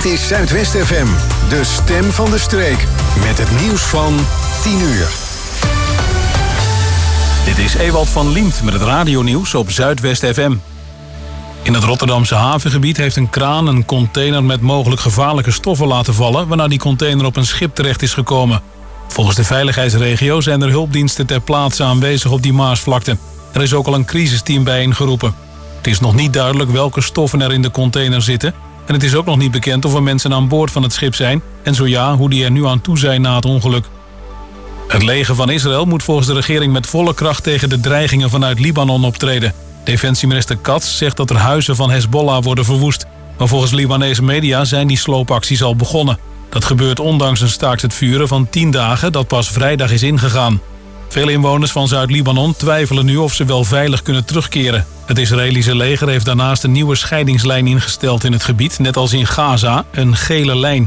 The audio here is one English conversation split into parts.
Dit is Zuidwest FM, de stem van de streek. Met het nieuws van 10 uur. Dit is Ewald van Liemt met het radionieuws op Zuidwest FM. In het Rotterdamse havengebied heeft een kraan een container met mogelijk gevaarlijke stoffen laten vallen, waarna die container op een schip terecht is gekomen. Volgens de veiligheidsregio zijn er hulpdiensten ter plaatse aanwezig op die Maasvlakte. Er is ook al een crisisteam bijeengeroepen. Het is nog niet duidelijk welke stoffen er in de container zitten. En het is ook nog niet bekend of er mensen aan boord van het schip zijn. En zo ja, hoe die er nu aan toe zijn na het ongeluk. Het leger van Israël moet volgens de regering met volle kracht tegen de dreigingen vanuit Libanon optreden. Defensieminister Katz zegt dat er huizen van Hezbollah worden verwoest. Maar volgens Libanese media zijn die sloopacties al begonnen. Dat gebeurt ondanks een staakt het vuren van 10 dagen dat pas vrijdag is ingegaan. Veel inwoners van Zuid-Libanon twijfelen nu of ze wel veilig kunnen terugkeren. Het Israëlische leger heeft daarnaast een nieuwe scheidingslijn ingesteld in het gebied, net als in Gaza, een gele lijn.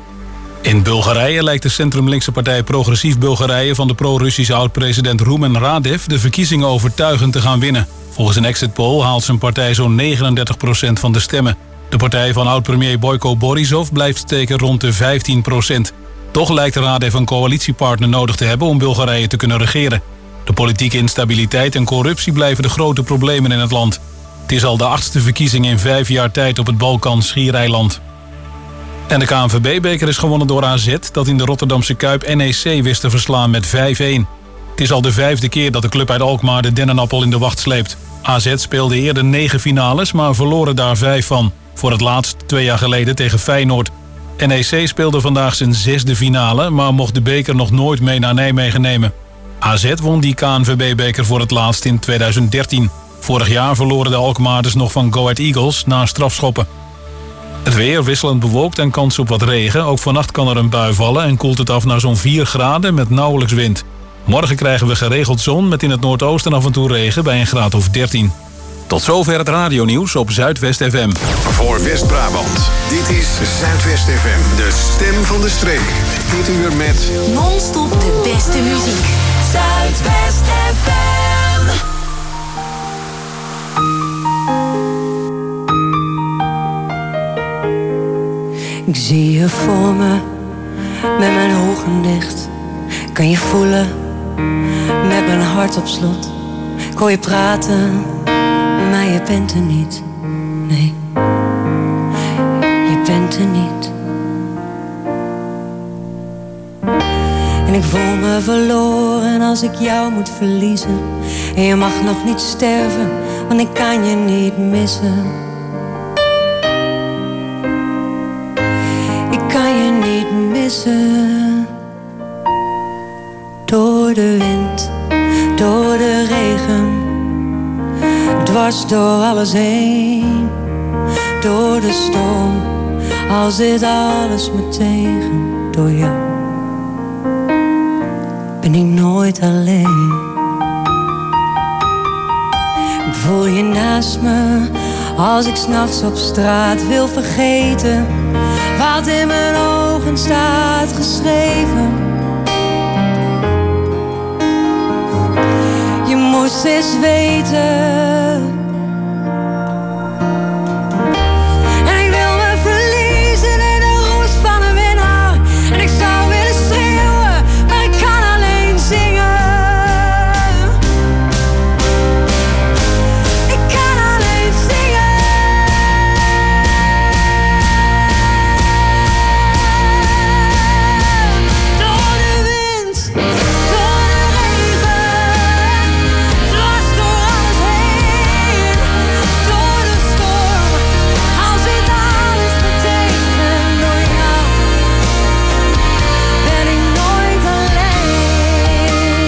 In Bulgarije lijkt de centrumlinkse partij Progressief Bulgarije van de pro-Russische oud-president Rumen Radev de verkiezingen overtuigend te gaan winnen. Volgens een exit poll haalt zijn partij zo'n 39% van de stemmen. De partij van oud-premier Boyko Borisov blijft steken rond de 15%. Toch lijkt Radev een coalitiepartner nodig te hebben om Bulgarije te kunnen regeren. De politieke instabiliteit en corruptie blijven de grote problemen in het land. Het is al de 8e verkiezing in 5 jaar tijd op het Balkan-schiereiland. En de KNVB-beker is gewonnen door AZ, dat in de Rotterdamse Kuip NEC wist te verslaan met 5-1. Het is al de 5e keer dat de club uit Alkmaar de dennenappel in de wacht sleept. AZ speelde eerder 9 finales, maar verloren daar 5 van. Voor het laatst 2 jaar geleden tegen Feyenoord. NEC speelde vandaag zijn 6e finale, maar mocht de beker nog nooit mee naar Nijmegen nemen. AZ won die KNVB-beker voor het laatst in 2013. Vorig jaar verloren de Alkmaarders nog van Go Ahead Eagles na strafschoppen. Het weer wisselend bewolkt en kans op wat regen. Ook vannacht kan er een bui vallen en koelt het af naar zo'n 4 graden met nauwelijks wind. Morgen krijgen we geregeld zon met in het noordoosten af en toe regen bij een graad of 13. Tot zover het radionieuws op Zuidwest FM. Voor West-Brabant, dit is Zuidwest FM, de stem van de streek. Dit uur met non-stop de beste muziek. Zuidwest FM. Ik zie je voor me, met mijn ogen dicht. Kan je voelen, met mijn hart op slot. Ik hoor je praten, maar je bent er niet. Nee, je bent er niet. En ik voel me verloren als ik jou moet verliezen. En je mag nog niet sterven, want ik kan je niet missen. Ik kan je niet missen. Door de wind, door de regen, dwars door alles heen. Door de storm, al zit alles me tegen. Door jou ben ik nooit alleen. Ik voel je naast me, als ik 's nachts op straat wil vergeten wat in mijn ogen staat geschreven. Je moest eens weten. En ik wil me verliezen in de roes van een winnaar. En ik zou willen schreeuwen, maar ik kan alleen zingen. Ik kan alleen zingen. Door de wind, door de regen, dwars door alles heen. Door de storm, al zit alles me tegen. Door jou ben ik nooit alleen.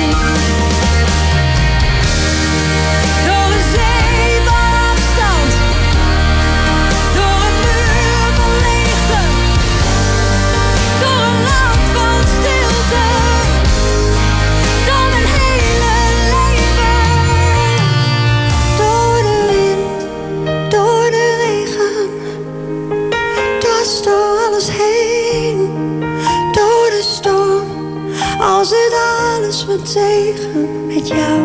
Door een zee van afstand, door een muur van leegte, door een land van stilte, door mijn hele leven. Door de wind, door de regen, dwars door alles heen. Door de storm, al zit alles me tegen. Met jou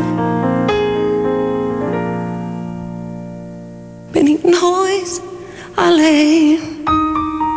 ben ik nooit alleen.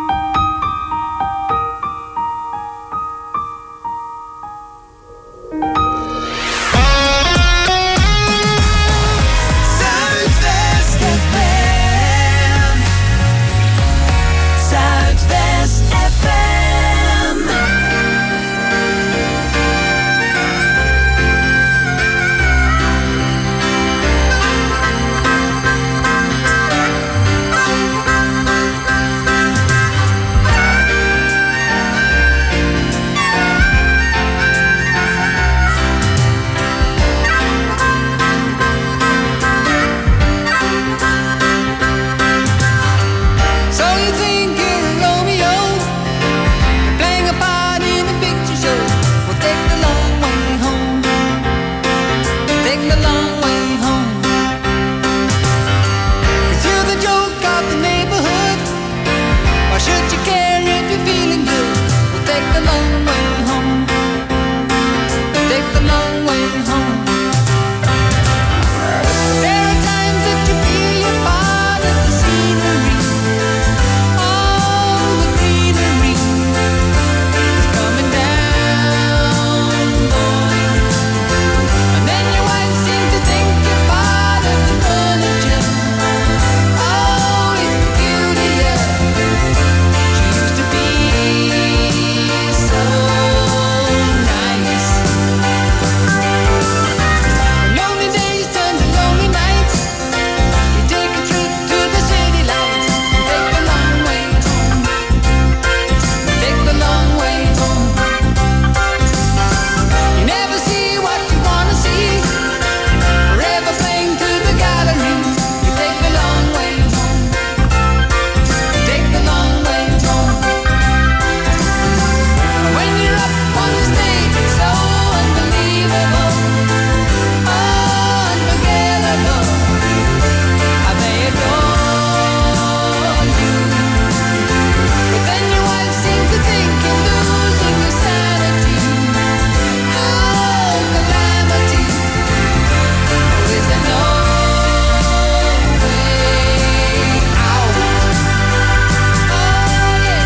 take the long way home. 'Cause you're the joke of the neighborhood. Why should you care if you're feeling good? We'll take the long way home. Take the long way home. There are times that you feel you're part of the scenery. All the greenery is coming down, boy. And then your wife seems to think you're part of the furniture. Oh, it's peculiar. She used to be so nice. When lonely days turn to lonely nights, you take a trip to the city lights. Take the long way home. Take the long way home. You never see what you wanna see. Forever playing to the gallery. You take the long way home. Take the long way home. And when you're up on the stage, it's so unbelievable, unforgettable. How they adore you. But then your wife seems to think you're losing your sanity. Oh, calamity. Oh, is there no way out? Oh, yeah.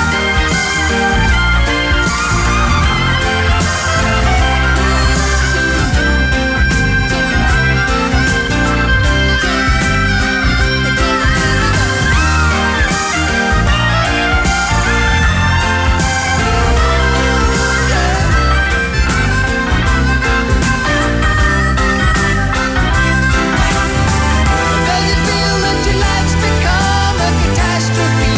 Does it feel that your life's become a catastrophe?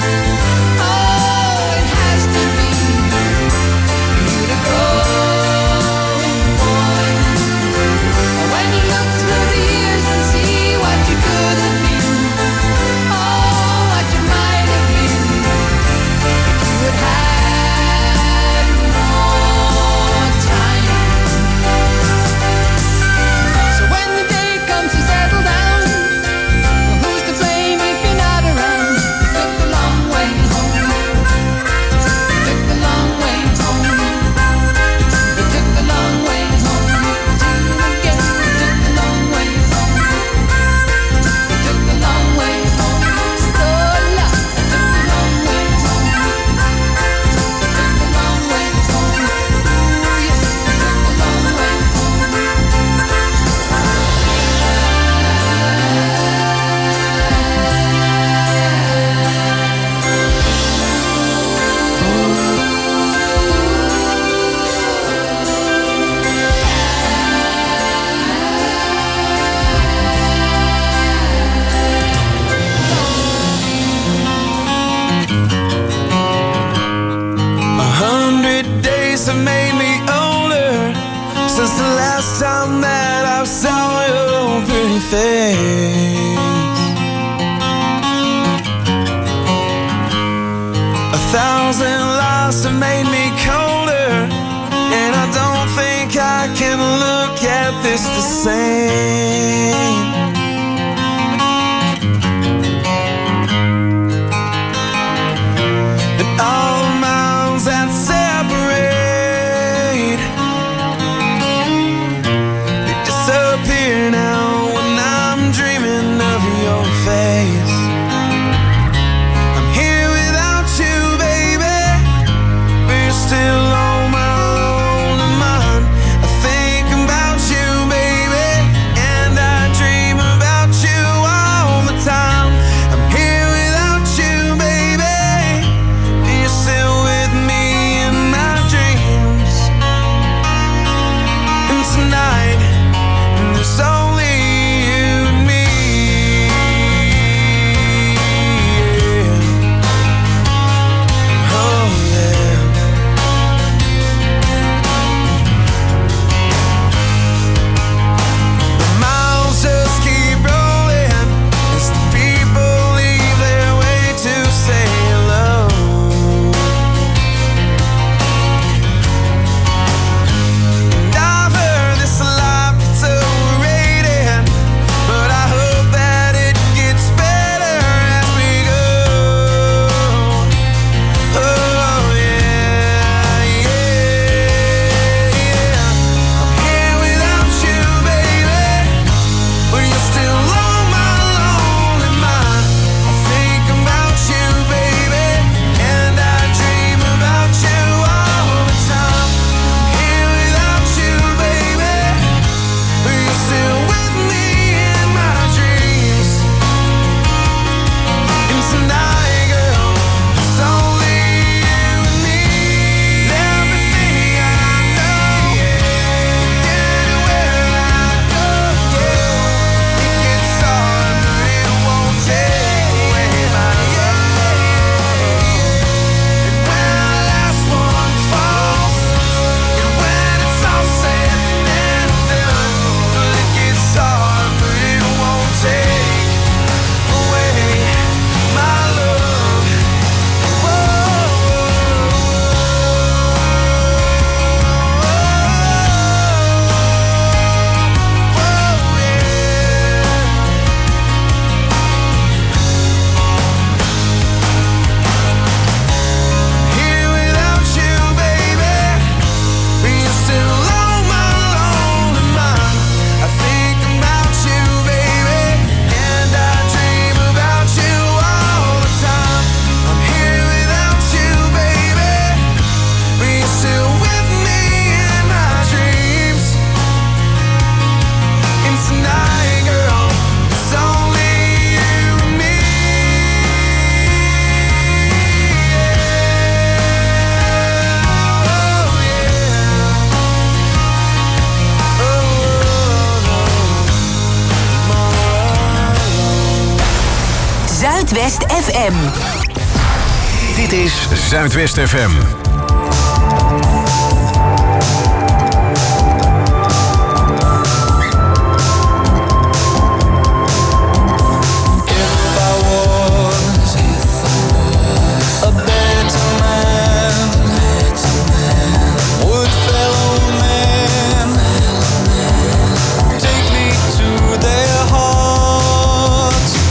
Oh, it has to be for you to go, boy. When you look through the years and see what you could have been, oh, what you might have been, if you had had more time. So when the day comes to settle down, well, who's to blame if you're not around? You took the long way home. You took the long way home. You took the long way home. See you again. You took the long way home. You took the long way home. So long. You took the long way home. You took the long way home. Ooh, yeah. You took the long way home. A 100 days have made me older since the last time that I saw your pretty face. 1,000 lives have made me colder, and I don't think I can look at this the same. And all the miles that separate, they disappear now when I'm dreaming of your face. I'm here without you, baby, but you're still on my lonely mind. I think about you, baby, Zuidwest FM. Dit is Zuidwest FM.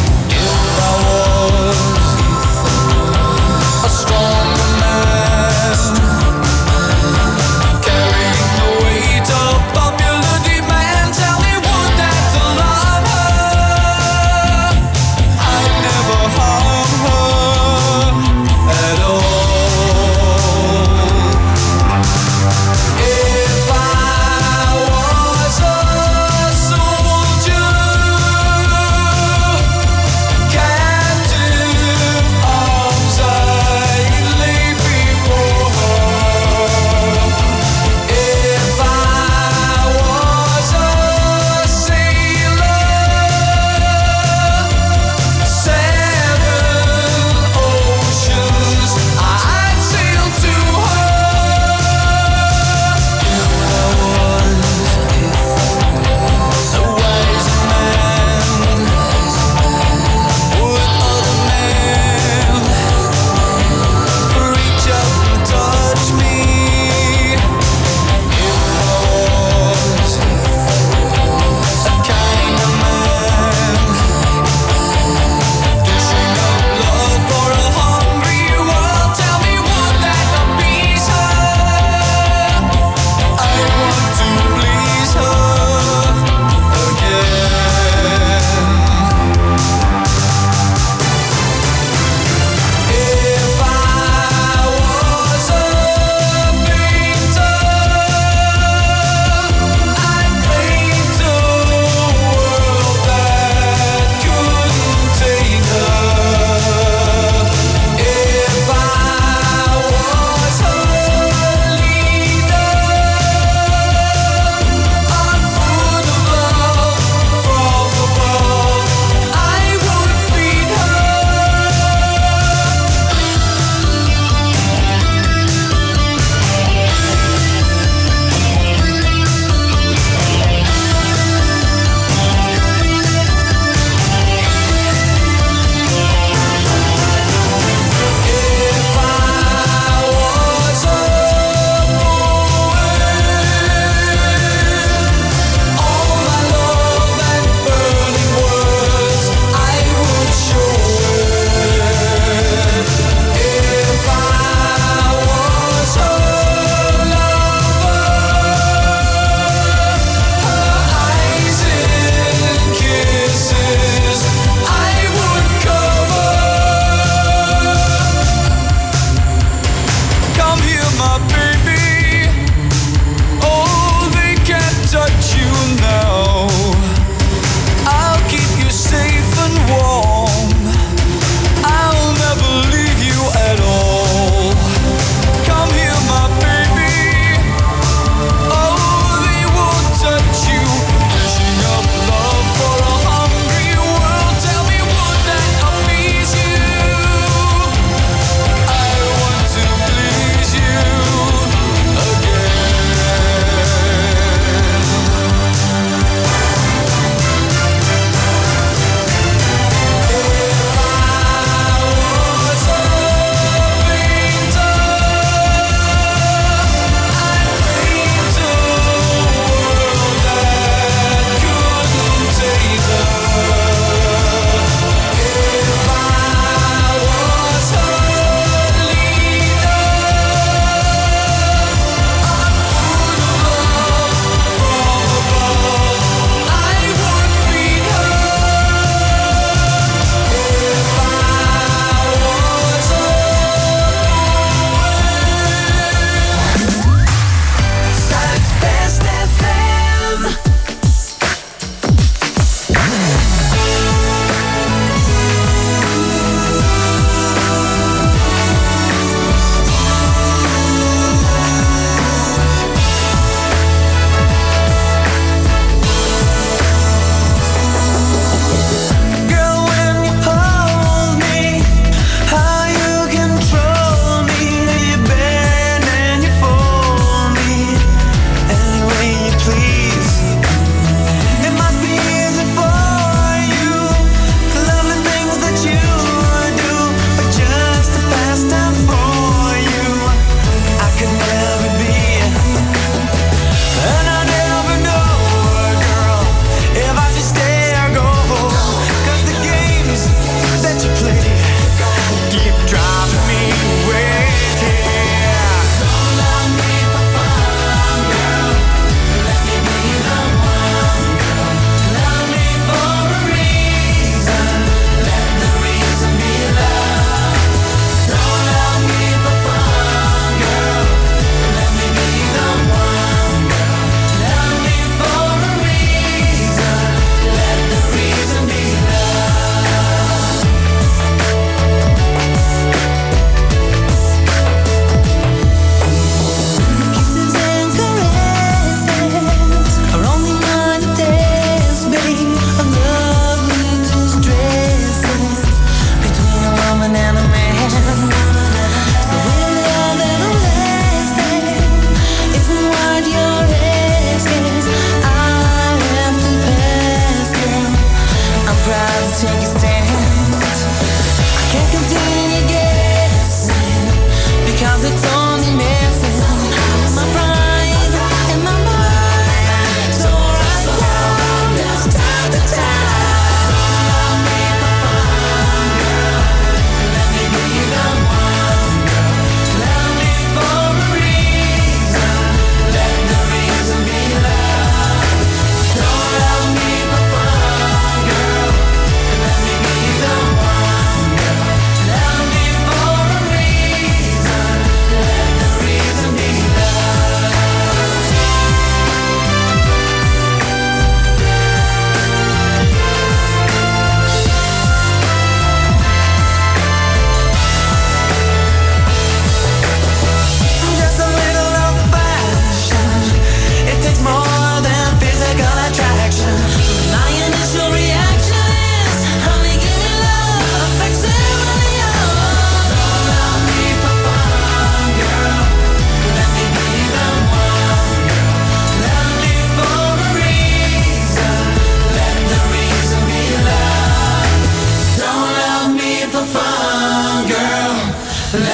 A stronger man.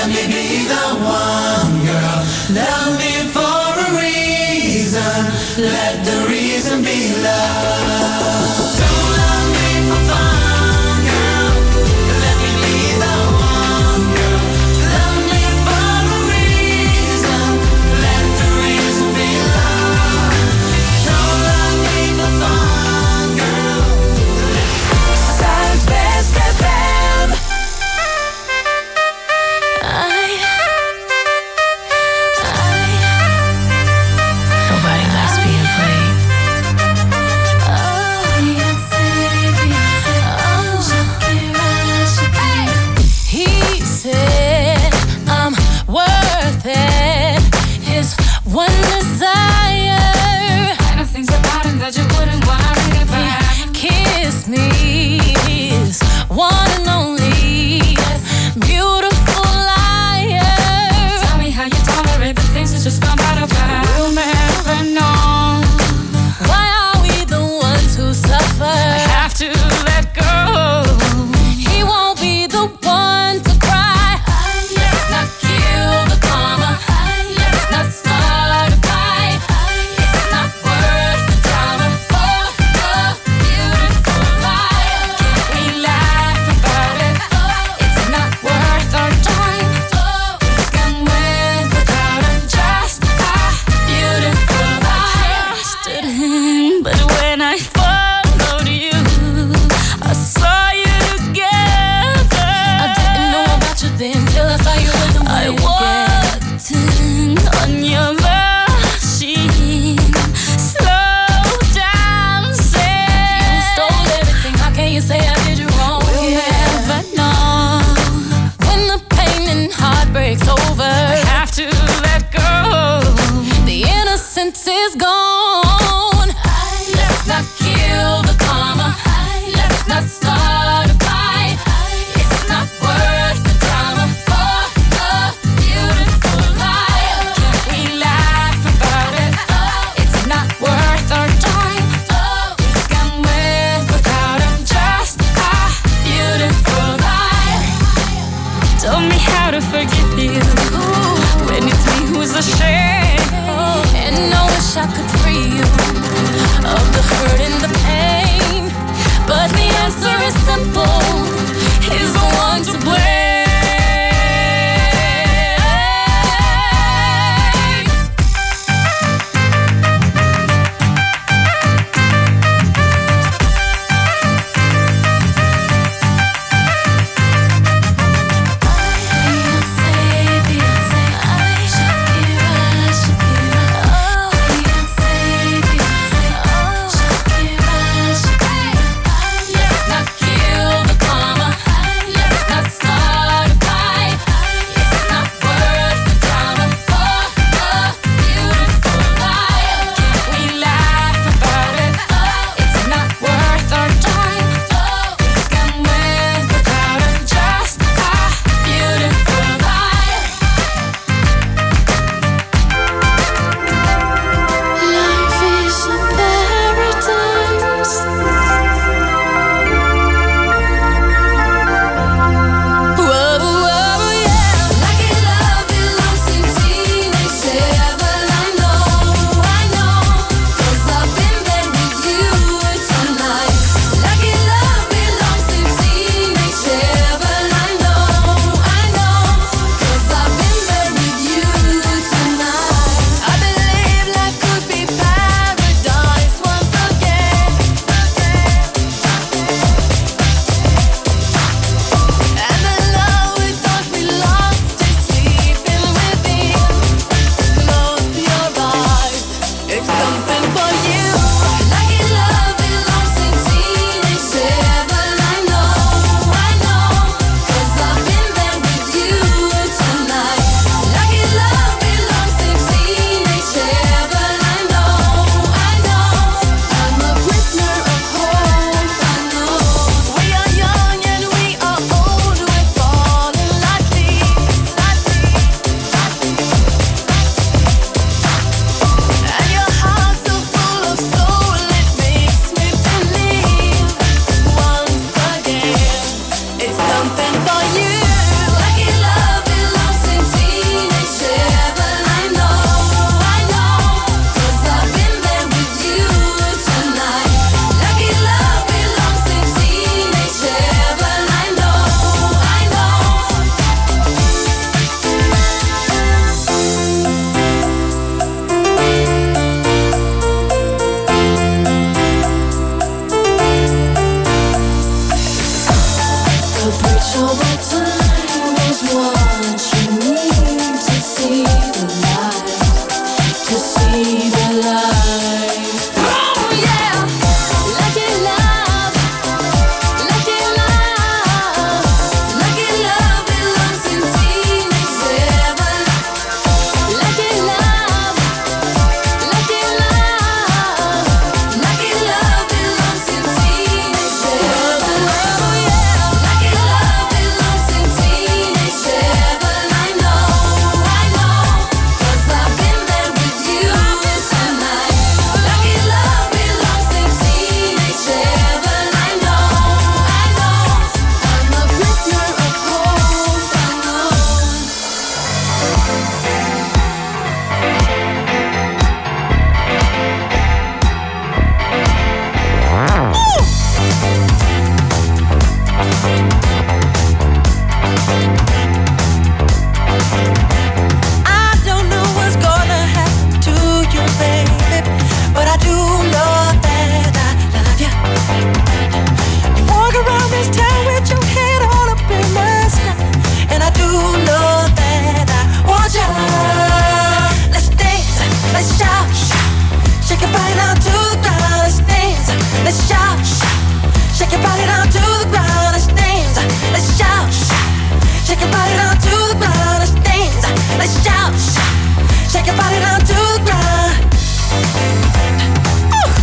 let me be the one, girl. Love me for a reason. Let the reason be love. Don't love me for fun, girl. Let me be the one, girl. Love me for a reason. Let the reason be love. Don't love me for fun, girl. Zuidwest FM. Nobody likes being played. He said I'm worth it. His one desire. Kind of things about him that you wouldn't want to read about. Kiss me, his one and only beautiful liar. Tell me how you tolerate the things that just found out about. We'll never know. Why are we the ones who suffer? I have to let go. He won't be the one to cry. Let's not kill the karma. Let's not start a fight. It's not worth the drama for a beautiful life. So the time is what you need to see the light, to see the light. Oh yeah, lucky love, lucky love, lucky love belongs in teenage heaven. Lucky love, lucky love, lucky love belongs in teenage heaven. Oh yeah, lucky love belongs in teenage heaven. I know, 'cause I've been there with you tonight. Lucky love belongs in teenage heaven. I know, I'm a prisoner of hope. I know. I don't know what's gonna happen to you, baby, but I do know that I love you. You walk around this town with your head all up in the sky, and I do know that I want you. Let's dance, let's shout, shake your body down to the ground. Let's dance, let's shout, shake your body down to the ground. Let's dance, let's shout, shake your body down to the ground. Let's dance, let's shout, shake your body down to the ground. Ooh.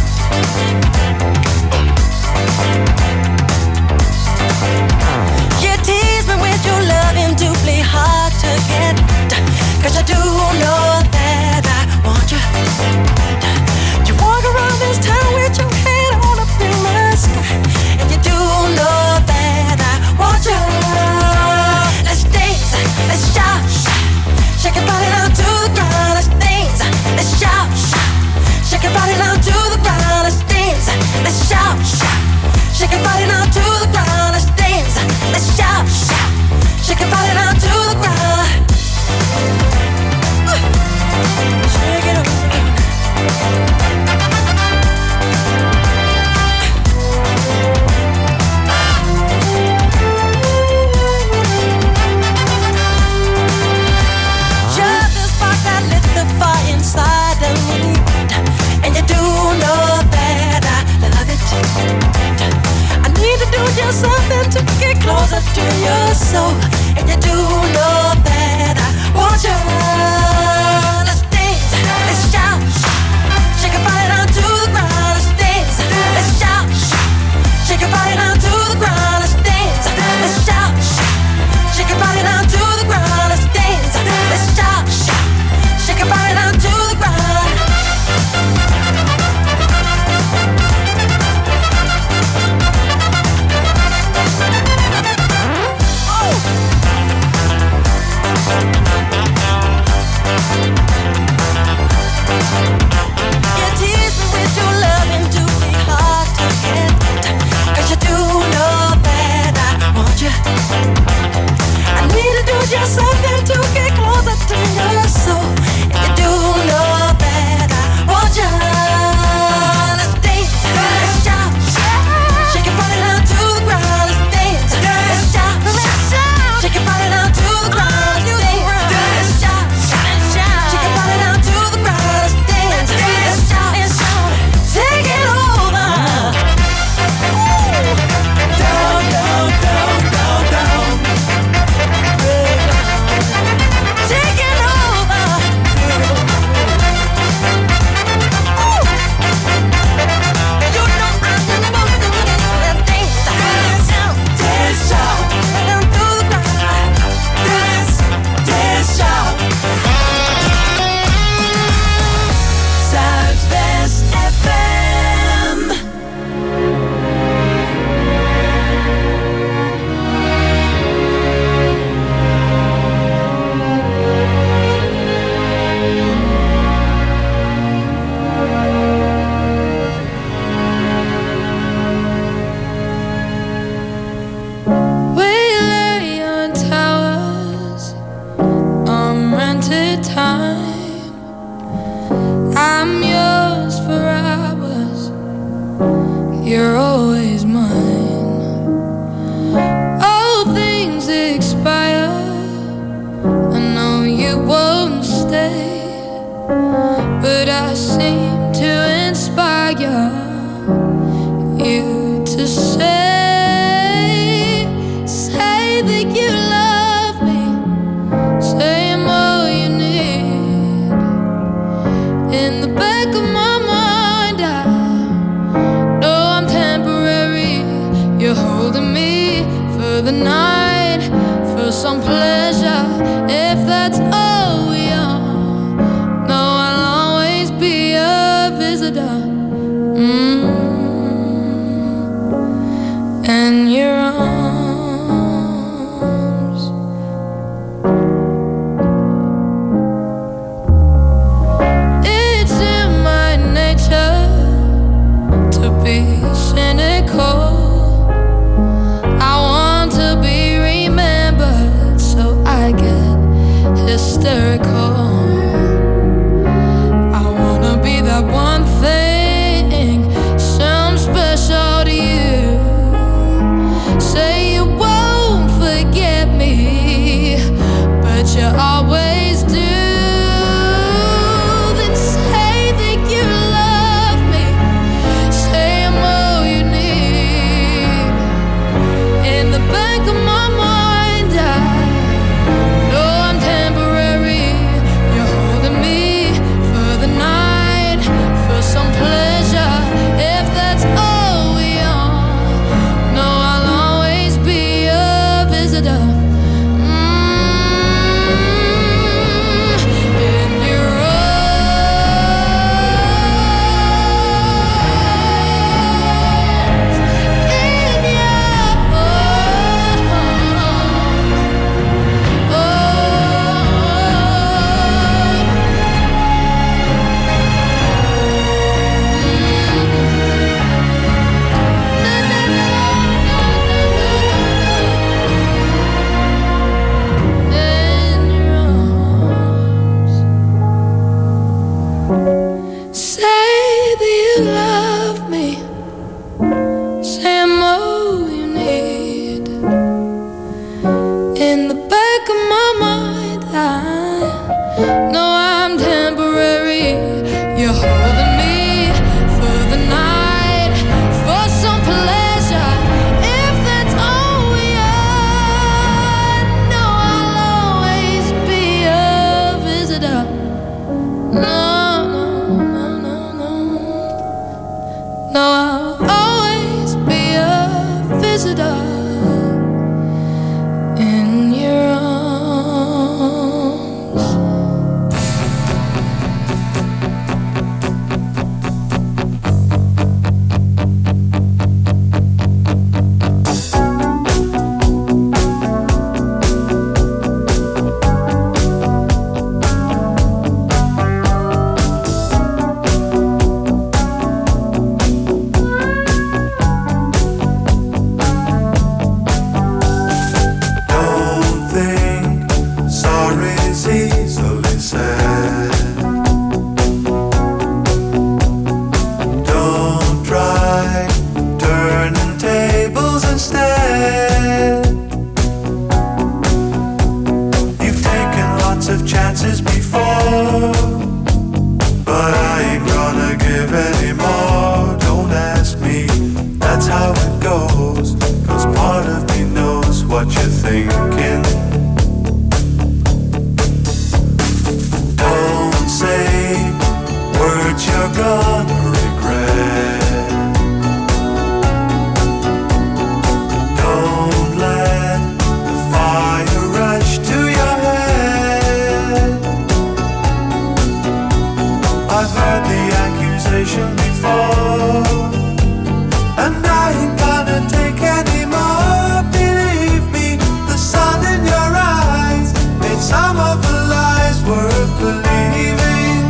You tease me with your loving, doubly hard to get, 'cause you do know that I want you. You walk around this town with your head all up in the sky, and you do know that I want you. Let's dance, let's shout, shake your body down to the ground. Let's dance, let's shout, shake your body down to the ground. Let's dance, let's shout, shake your body down to the ground. Let's dance, let's shout, shake your body down to the ground. Shake it up. Just the spark that lit the fire inside of me, and you do know that I love it. I need to do just something to get closer to your soul, and you do know that I want you. Let's dance, let's shout, shake your body down to the ground. Let's dance, let's shout, shake your body down to the ground. Let's dance, let's shout, shake your body down to the ground. Let's dance, let's shout, shake your body down to the ground. You tease me with your loving, do be hard to get, 'cause you do know that I want you. I need to do just something to get closer to your soul, and you do know that I want you. Let's dance, let's shout, shake your body down to the ground. Let's dance, let's shout, shake your body down to the ground. Let's dance, let's shout, shake your body down to the ground. Let's dance, let's shout, take it over. Down, down, down, down, down. Take it over. You know I'm supposed to be dance, dance, shout, down to the ground. Dance, dance, shout. Zuidwest FM. We lay on towers on rented time. I'm yours for hours. You're always mine. All things to say that you love me. Say I'm all you need. In the back of my mind, I know I'm temporary. You're holding me for the night, for some pleasure. If that's all we are, no, I'll always be a visitor. And your arms. It's in my nature to be cynical. I want to be remembered, so I get hysterical. I wanna be that one thing, some special to you. Say you won't forget me, but you always do. Then say that you love me. Say I'm all you need. In the back of my mind, I know I'm temporary. You're holding me for the night, for some pleasure. If that's all we are, no, I'll always be a visitor. In your arms, in your say that you love me. Say I'm all you need. In the back of my mind, I know I'm temporary. You're holding me for the night, for some pleasure. If that's all we are, no, I'll always be a visitor. No, no, no, no, no. No, I'll always be a visitor in your arms. Don't think sorry's easily said. Don't try turning tables instead. You've taken lots of chances before, but I ain't gonna give any more. Don't ask me, that's how it goes. 'Cause part of me knows what you're thinking. Don't say words you're gonna regret. Don't let the fire rush to your head. I've heard the accusation before, and I ain't gonna take any more. Believe me, the sun in your eyes made some of the lies worth believing.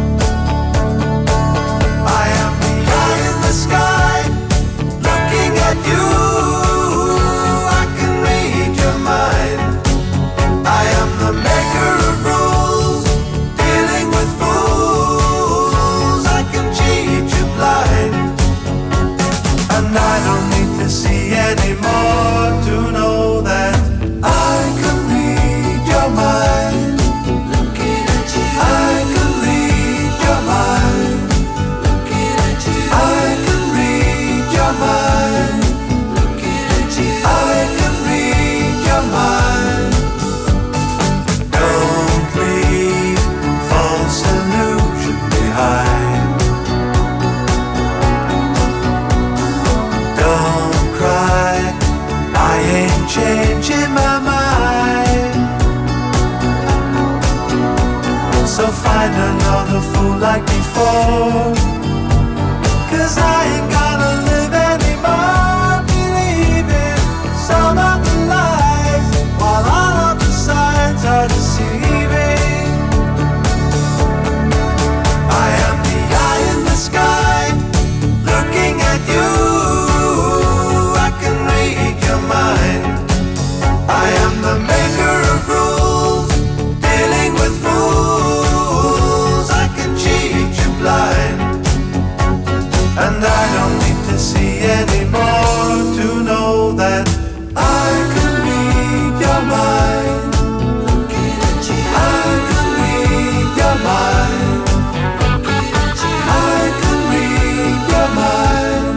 I am the eye in the sky, looking at you. I can read your mind. I am the maker of rules, dealing with fools. I can cheat you blind, and I don't need to see anymore to know that I can read your mind. Looking at you, I can read your mind. Looking at you, I can read your mind. changing my mind. So find another fool like before, 'cause I ain't gonna live anymore believing some of the lies, while all of the signs are deceiving. I am the eye in the sky, looking at you. I can read your mind. I am the maker of rules, dealing with fools. I can cheat you blind, and I don't need to see anymore to know that I can read your mind. I can read your mind. I can read your mind.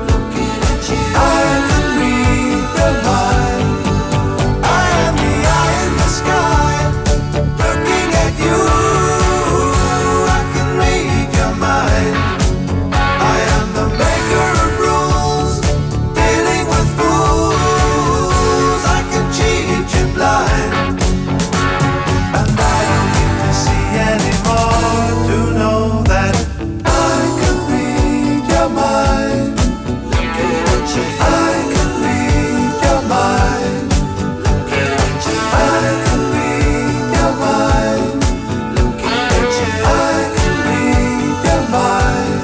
I can read your mind. I am the eye in the sky, looking at you. I can read your mind. I am the maker of rules, dealing with fools. I can cheat you blind, and I don't need to see anymore to know that I can read your mind. I can read your mind. I can read your mind. I can read your mind.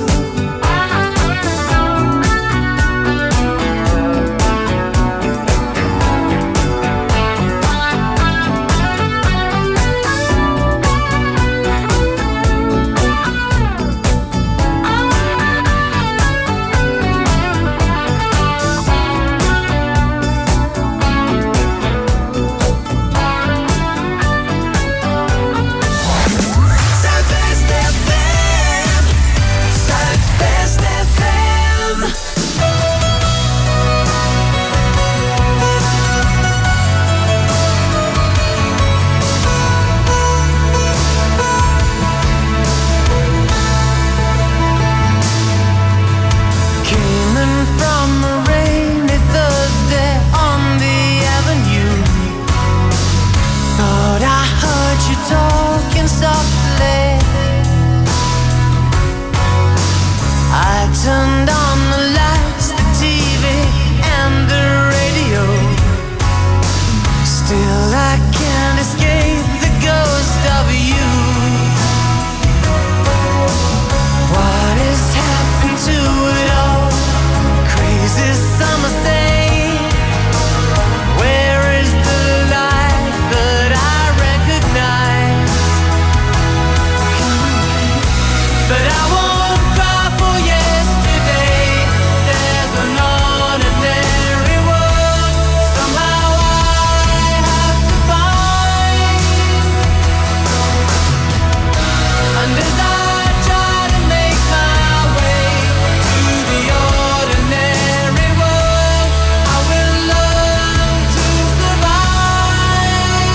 Zuidwest FM. Zuidwest FM. Came in from a rainy Thursday on the avenue. Thought I heard you talking softly. I turned on the lights, the TV and the radio. Still I can't escape the ghost of you. What has happened to it all? Crazy summer say, where is the life that I recognize? But I won't cry for yesterday. There's an ordinary world somehow I have to find. And as I try to make my way to the ordinary world, I will learn to survive.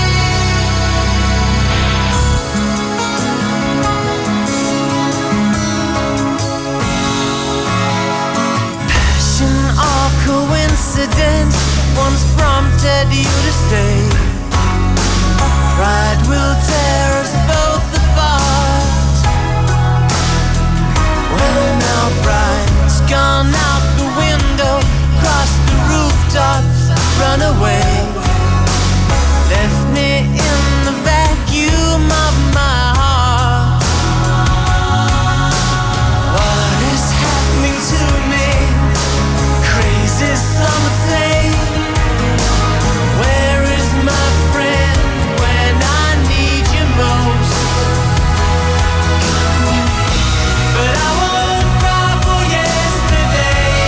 Passion or coincidence once prompted you to stay. Pride will tear us both apart. Well, now pride's gone out the window, crossed the rooftops, run away. Left me in the vacuum of my heart. What is happening to me? Crazy summer say, where is my friend when I need you most? But I won't cry for yesterday.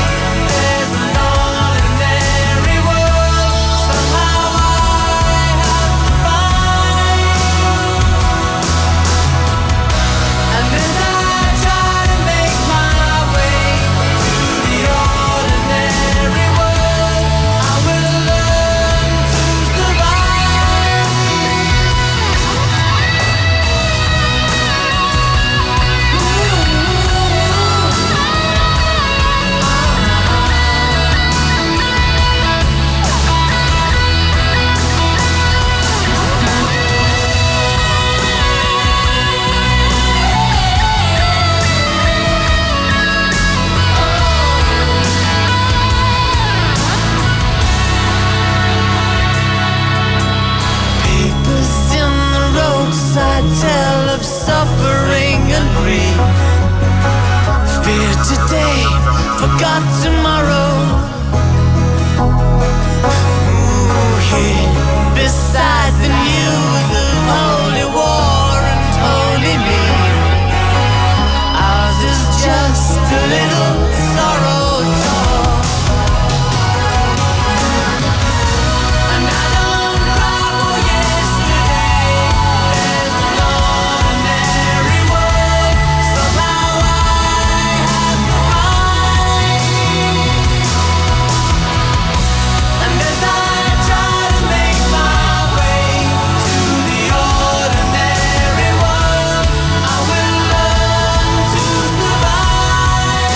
tomorrow. Ooh, yeah. Beside the news of holy war and holy me, ours is just a little sorrow talk. And I don't cry for yesterday. There's an ordinary world. Somehow I have to rise. And as I try to make my way to the ordinary world, I will learn to survive.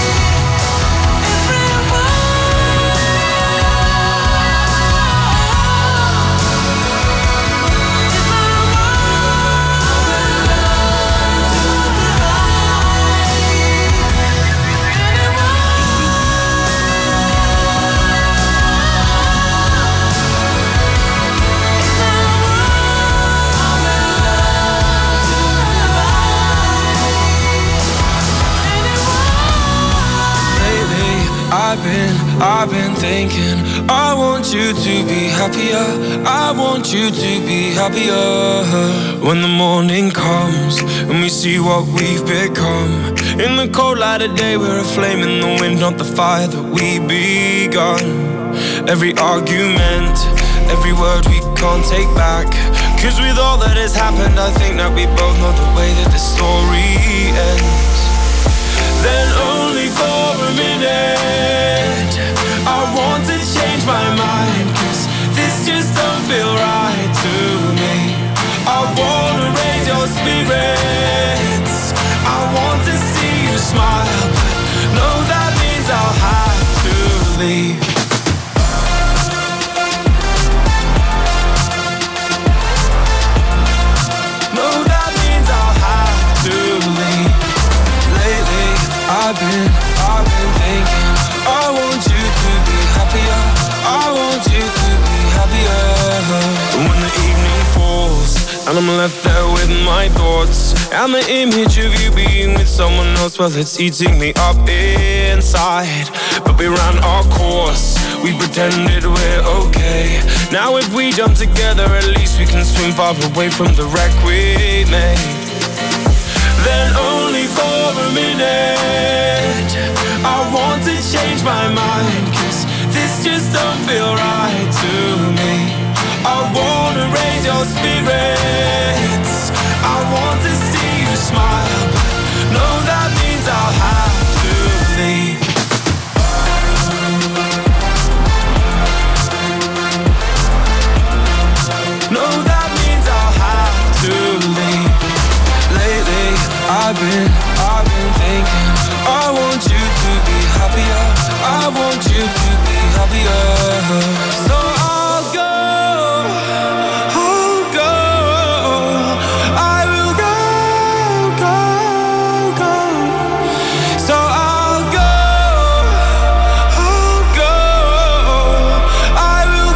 Lately, I've been thinking, I want you to be happier. I want you to be happier. When the morning comes and we see what we've become, in the cold light of day we're a flame in the wind, not the fire that we begun. Every argument, every word we can't take back, 'cause with all that has happened I think that we both know the way that the story ends. Then only for a minute I want to change my mind, 'cause this just don't feel right to me. I wanna raise your spirits, I want to see you smile, but no, that means I'll have to leave. No, that means I'll have to leave. Lately, I've been thinking, I want you to be happier. I want you to be happier. When the evening falls and I'm left there with my thoughts, and the image of you being with someone else, well, it's eating me up inside. But we ran our course, we pretended we're okay. Now if we jump together, at least we can swim far away from the wreck we made. Then only for a minute I want to change my mind, 'cause this just don't feel right to me. I wanna raise your spirits, I want to see you smile, but no, that means I'll have to leave. No, that means I'll have to leave. Lately, I've been thinking, I want you to be happier. I want you to be happier. So I'll go. I will go. So I'll go. I will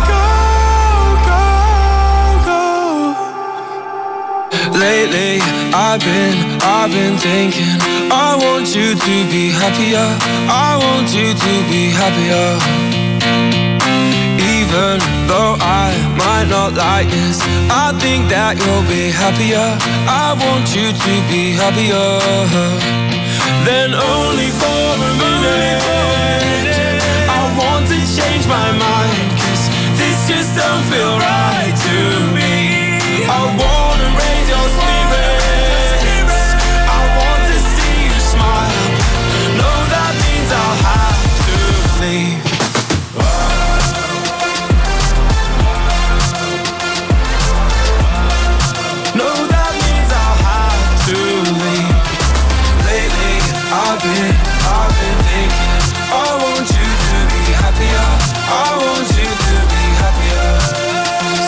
go. Lately, I've been thinking, I want you to be happier. I want you to be happier. Even though I might not like this, I think that you'll be happier. I want you to be happier. Then only for a minute I want to change my mind, 'cause this just don't feel right to me. I wanna raise your spirits, I want to see you smile, no, that means I'll have to leave. No, that means I'll have to leave. Lately, I've been thinking, I want you to be happier. I want you to be happier.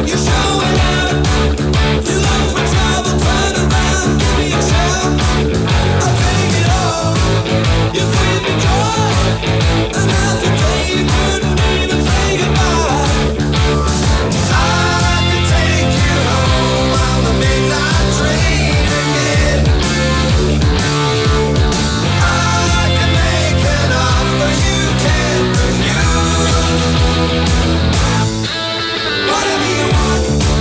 Whatever you want.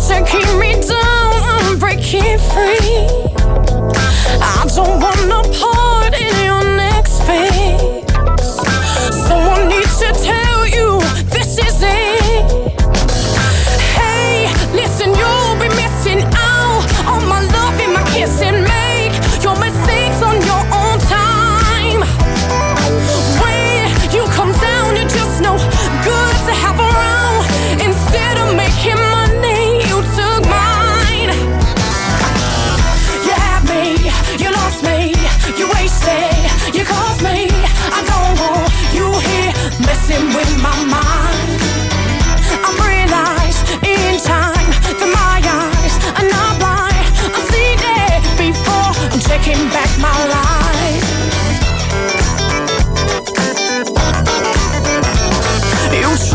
to keep me down, I'm breaking free. I don't wanna pause.